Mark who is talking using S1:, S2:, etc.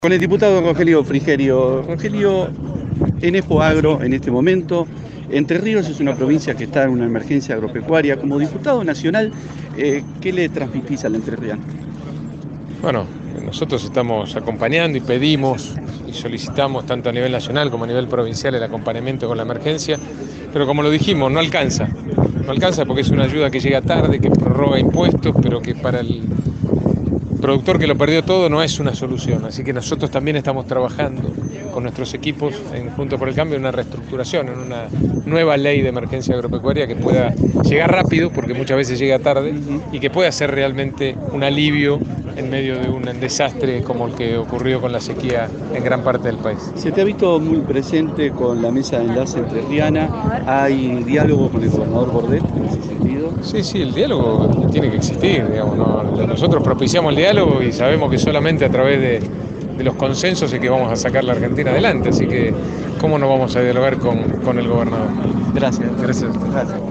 S1: Con el diputado Rogelio Frigerio. Rogelio, en Expoagro, en este momento, Entre Ríos es una provincia que está en una emergencia agropecuaria. Como diputado nacional, ¿qué le transmitís al entrerriano?
S2: Bueno, nosotros estamos acompañando y pedimos y solicitamos tanto a nivel nacional como a nivel provincial el acompañamiento con la emergencia, pero como lo dijimos, no alcanza. No alcanza porque es una ayuda que llega tarde, que prorroga impuestos, pero que para el productor que lo perdió todo no es una solución. Así que nosotros también estamos trabajando con nuestros equipos en Juntos por el Cambio en una reestructuración, en una nueva ley de emergencia agropecuaria que pueda llegar rápido, porque muchas veces llega tarde, y que pueda ser realmente un alivio en medio de un desastre como el que ocurrió con la sequía en gran parte del país.
S1: Se te ha visto muy presente con la mesa de enlace entrerriana. ¿Hay diálogo con el gobernador Bordet en ese sentido?
S2: Sí, el diálogo tiene que existir, digamos, ¿no? Nosotros propiciamos el diálogo y sabemos que solamente a través de los consensos es que vamos a sacar la Argentina adelante, así que ¿cómo no vamos a dialogar con el gobernador?
S1: Gracias.
S2: Gracias.
S1: Gracias.